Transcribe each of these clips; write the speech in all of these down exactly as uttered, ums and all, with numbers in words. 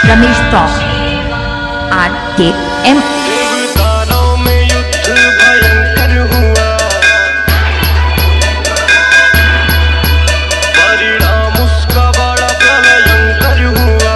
Ramesh talk आर के M. देवदानों में युद्ध भयंकर हुआ, परिणाम उसका बड़ा प्रलयंकर हुआ।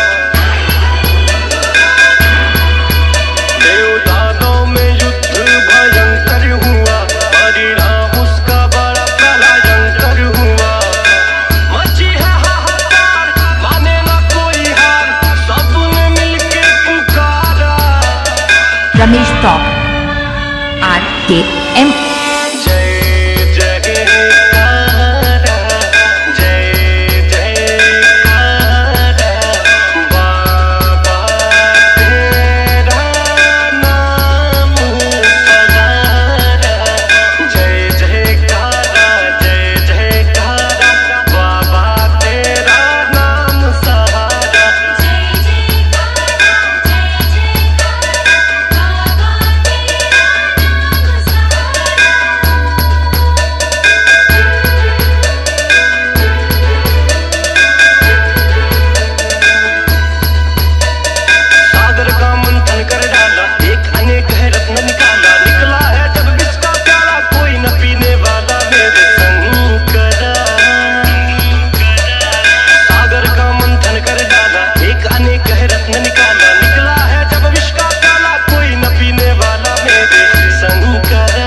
देवदानों में युद्ध भयंकर हुआ, परिणाम उसका बड़ा प्रलयंकर हुआ। मची है हाहाकार, माने ना कोई हार, सबने मिलके पुकारा। रमेश टॉक आर के एम। जय जयकारा, जय जयकारा, बाबा तेरा नाम सहारा। जय जयकारा, जय जयकारा, बाबा तेरा नाम सहारा। सागर का मंथन कर डाला, एक अनेक है रत्न निकाला। निकला है जब विष का प्याला, कोई न पीने वाला मेरे शंकरा। सागर का मंथन कर डाला, एक अनेक है रत्न निकाला। निकला है जब विष का प्याला, कोई न पीने वाला मेरे शंकरा।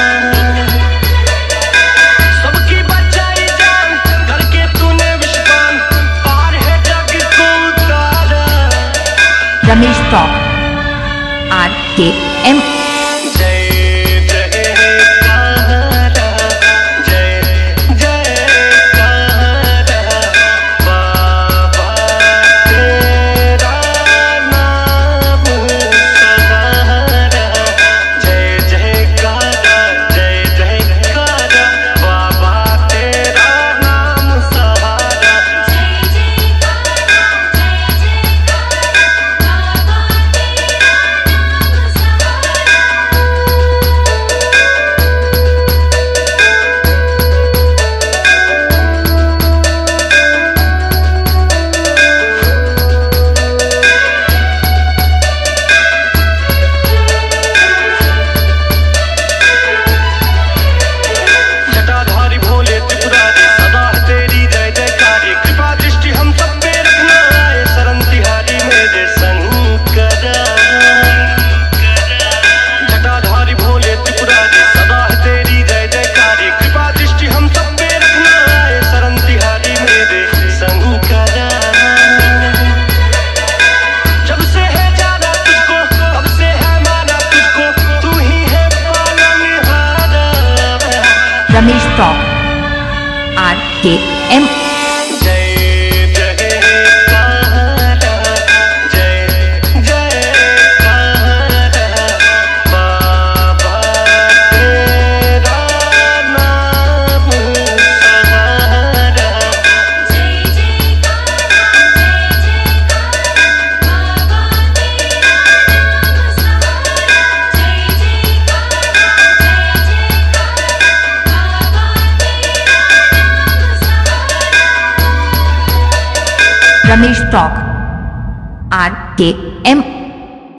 सबकी बचाई जान करके तूने विषपान, पार है जग को उतारा। रमेश टॉक आर के एम। जय जयकारा, जय जयकारा, बाबा तेरा नाम सहारा। जय जयकारा, जय जयकारा, बाबा तेरा नाम सहारा। जटाधारी भोले त्रिपुरारी, सदा है तेरी जय जयकारी। कृपा दृष्टि हम सब पे रखना, आए शरण तिहारी मेरे शंकरा। जटाधारी भोले त्रिपुरारी, सदा है तेरी जय जयकारी। कृपा दृष्टि हम सब पे रखना, आए शरण तिहारी मेरे शंकरा। जब से है जाना तुझको, तब से है माना तुझको, तू ही है पालनहारा। रमेश टॉक आर के एम। जय जयकारा, जय जयकारा, बाबा तेरा नाम सहारा। रमेश टॉक आर के एम।